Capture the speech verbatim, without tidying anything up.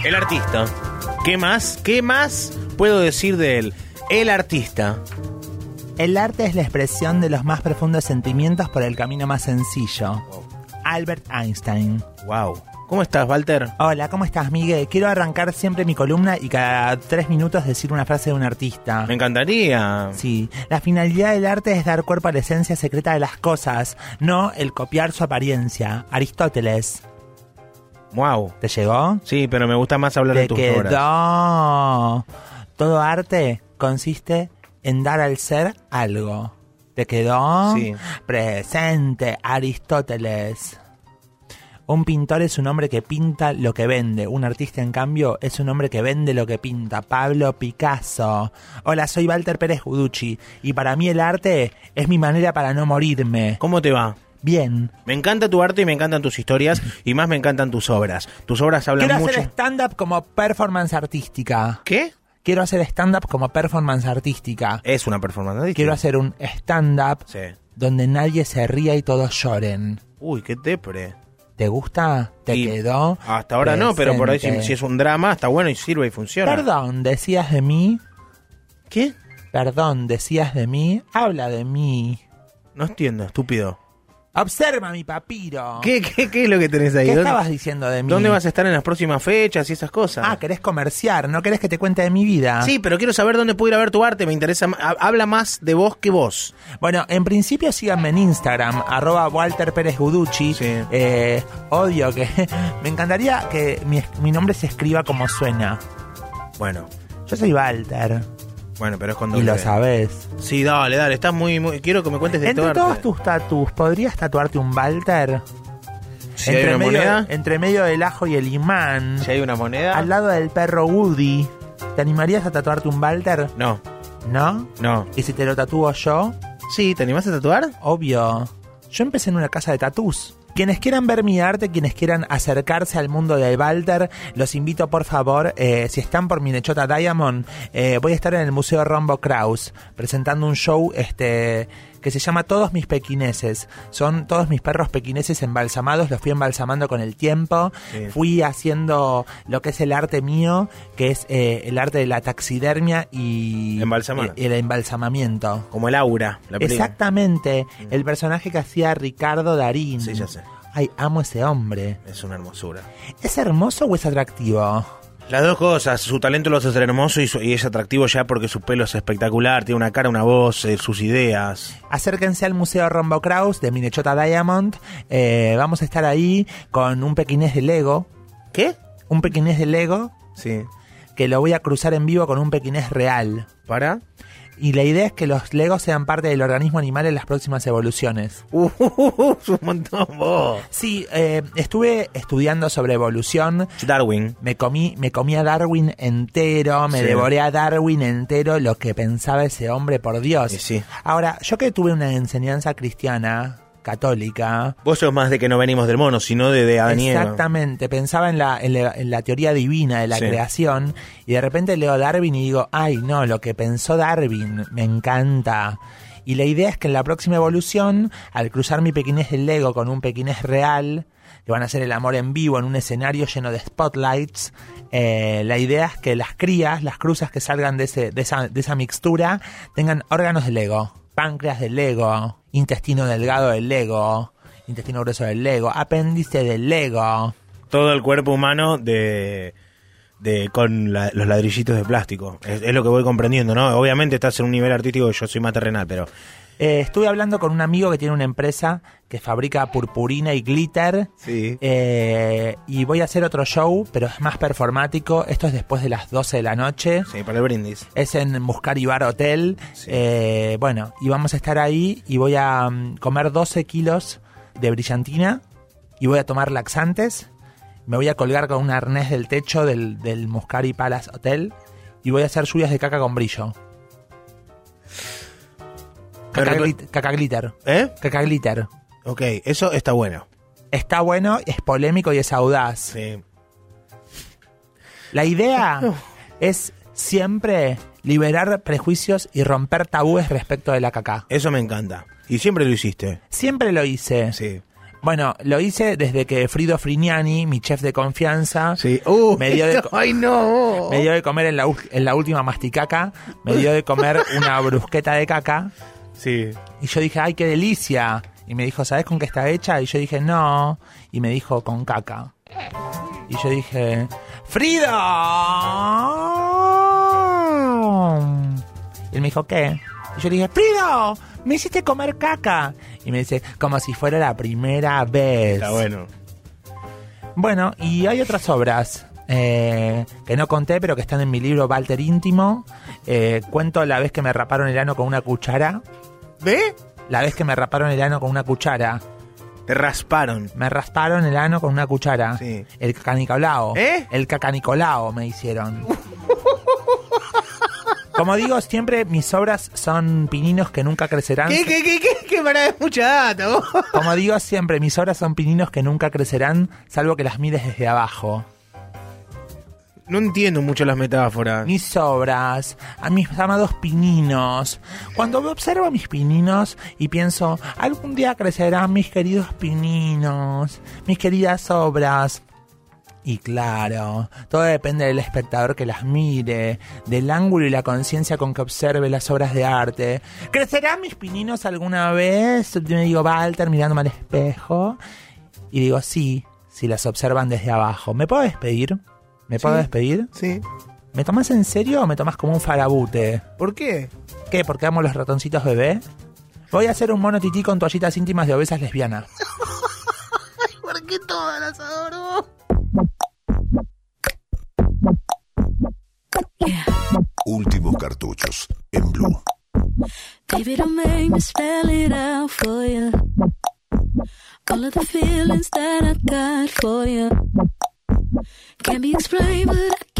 El artista. ¿Qué más? ¿Qué más puedo decir de él? El artista. El arte es la expresión de los más profundos sentimientos por el camino más sencillo. Albert Einstein. Wow. ¿Cómo estás, Walter? Hola, ¿cómo estás, Miguel? Quiero arrancar siempre mi columna y cada tres minutos decir una frase de un artista. Me encantaría. Sí, la finalidad del arte es dar cuerpo a la esencia secreta de las cosas, no el copiar su apariencia. Aristóteles. Wow. ¿Te llegó? Sí, pero me gusta más hablar Te de tus quedó. obras. Todo arte consiste en dar al ser algo. ¿Te quedó? Sí. Presente, Aristóteles. Un pintor es un hombre que pinta lo que vende. Un artista, en cambio, es un hombre que vende lo que pinta. Pablo Picasso. Hola, soy Walter Pérez Guducci. Y para mí el arte es mi manera para no morirme. ¿Cómo te va? Bien. Me encanta tu arte y me encantan tus historias y más me encantan tus obras. Tus obras hablan Quiero mucho. hacer stand-up como performance artística. ¿Qué? Quiero hacer stand-up como performance artística. Es una performance artística. Quiero hacer un stand-up Sí. donde nadie se ría y todos lloren. Uy, qué depre. ¿Te gusta? ¿Te Y quedó? Hasta ahora no, pero por ahí si, Presente. si es un drama está bueno y sirve y funciona. Perdón, decías de mí. ¿Qué? Perdón, decías de mí. Habla de mí. No entiendo, estúpido. Observa mi papiro. ¿Qué, qué, qué es lo que tenés ahí? ¿Qué ¿Dónde, estabas diciendo de mí? ¿Dónde vas a estar en las próximas fechas y esas cosas? Ah, querés comerciar, no querés que te cuente de mi vida. Sí, pero quiero saber dónde puedo ir a ver tu arte. Me interesa. ma- ha- Habla más de vos que vos. Bueno, en principio síganme en Instagram, arroba Walter Pérez Guducci. Sí. Eh, odio que... Me encantaría que mi, mi nombre se escriba como suena. Bueno, Yo soy Walter, bueno, pero es con y doble lo B. sabés. Sí, dale, dale. Estás muy, muy. Quiero que me cuentes de tu Entre arte. todos tus tatus, ¿podrías tatuarte un Walter? Si hay entre, una medio, moneda. entre medio del ajo y el imán, Si hay una moneda. al lado del perro Woody. ¿Te animarías a tatuarte un Walter? No, ¿No? no. ¿Y si te lo tatúo yo? Sí, ¿te animás a tatuar? Obvio. Yo empecé en una casa de tatús. Quienes quieran ver mi arte, quienes quieran acercarse al mundo de Walter, los invito por favor, eh, si están por Minechota Diamond, eh, voy a estar en el Museo Rombo Kraus presentando un show este que se llama Todos mis pequineses. Son todos mis perros pequineses embalsamados, los fui embalsamando con el tiempo. Sí. Fui haciendo lo que es el arte mío, que es eh, el arte de la taxidermia y Embalsamar. y el embalsamamiento. Como el aura, la película. Exactamente, el personaje que hacía Ricardo Darín. Sí, ya sé. Ay, amo ese hombre. Es una hermosura. ¿Es hermoso o es atractivo? Las dos cosas, su talento lo hace ser hermoso y, su- y es atractivo ya porque su pelo es espectacular, tiene una cara, una voz, eh, sus ideas. Acérquense al Museo Rombo Kraus de Minechota Diamond. Eh, vamos a estar ahí con un pequinés de Lego. ¿Qué? Un pequinés de Lego Sí. que lo voy a cruzar en vivo con un pequinés real. ¿Para? Y la idea es que los Legos sean parte del organismo animal en las próximas evoluciones. Uh, uh, uh, es un montón vos. Sí, eh, estuve estudiando sobre evolución. Darwin. Me comí, me comí a Darwin entero, me Sí. devoré a Darwin entero, lo que pensaba ese hombre, por Dios. Y sí. Ahora, yo que tuve una enseñanza cristiana, católica, Vos sos más de que no venimos del mono, sino de, de Adán y Eva. exactamente, pensaba en la, en, la, en la teoría divina de la Sí. creación, y de repente leo Darwin y digo, ay no, lo que pensó Darwin, me encanta. Y la idea es que en la próxima evolución, al cruzar mi pequinés del Lego con un pequinés real, que van a hacer el amor en vivo en un escenario lleno de spotlights, eh, la idea es que las crías, las cruzas que salgan de, ese, de, esa, de esa mixtura, tengan órganos de Lego, páncreas del Lego, intestino delgado del Lego, intestino grueso del Lego, apéndice del Lego. Todo el cuerpo humano de, de con la- los ladrillitos de plástico. Es, es lo que voy comprendiendo, ¿no? Obviamente estás en un nivel artístico que yo soy más terrenal, pero... Eh, estuve hablando con un amigo que tiene una empresa que fabrica purpurina y glitter. Sí. Eh, y voy a hacer otro show, pero es más performático. Esto es después de las doce de la noche. Sí, para el brindis. Es en Muscari Bar Hotel. Sí. Eh, bueno, y vamos a estar ahí y voy a mm, comer doce kilos de brillantina y voy a tomar laxantes. Me voy a colgar con un arnés del techo del, del Muscari Palace Hotel y voy a hacer lluvias de caca con brillo. Caca, Pero- glit- caca glitter. ¿Eh? Caca glitter. Ok, eso está bueno. Está bueno, es polémico y es audaz. Sí. La idea es siempre liberar prejuicios y romper tabúes respecto de la caca. Eso me encanta. Y siempre lo hiciste. Siempre lo hice. Sí. Bueno, lo hice desde que Frido Frignani, mi chef de confianza, Sí. Uh, me dio de esto- ay, no. me dio de comer en la, u- en la última masticaca, me dio de comer una brusqueta de caca, Sí. y yo dije, ¡ay, qué delicia! Y me dijo, ¿sabes con qué está hecha? Y yo dije, no. Y me dijo, con caca. Y yo dije, ¡Frido! Y él me dijo, ¿qué? Y yo le dije, ¡Frido! Me hiciste comer caca. Y me dice, como si fuera la primera vez. Está bueno. Bueno, y hay otras obras eh, que no conté, pero que están en mi libro Walter Íntimo. Eh, cuento la vez que me raparon el ano con una cuchara. ¿Ve? La vez que me raparon el ano con una cuchara. Te rasparon. Me rasparon el ano con una cuchara. Sí. El cacanicolao. ¿Eh? El cacanicolao me hicieron. Como digo, siempre mis obras son pininos que nunca crecerán. ¿Qué, qué, qué, qué? ¿Qué? Para de mucha data, vos. Como digo siempre, mis obras son pininos que nunca crecerán, salvo que las mires desde abajo. No entiendo mucho las metáforas. Mis obras, a mis amados pininos. Cuando observo a mis pininos y pienso, algún día crecerán mis queridos pininos, mis queridas obras. Y claro, todo depende del espectador que las mire, del ángulo y la conciencia con que observe las obras de arte. ¿Crecerán mis pininos alguna vez? Me digo, Walter, mirándome al espejo. Y digo, sí, si las observan desde abajo. ¿Me puedo despedir? ¿Me puedo Sí. despedir? Sí. ¿Me tomás en serio o me tomás como un farabute? ¿Por qué? ¿Qué? ¿Porque amo los ratoncitos bebé? Voy a hacer un mono tití con toallitas íntimas de obesas lesbianas. ¿Por qué todas las adoro? Últimos cartuchos en Blue. Baby, don't make me spell it out for you. All of the feelings that I got for you can't be explained, but I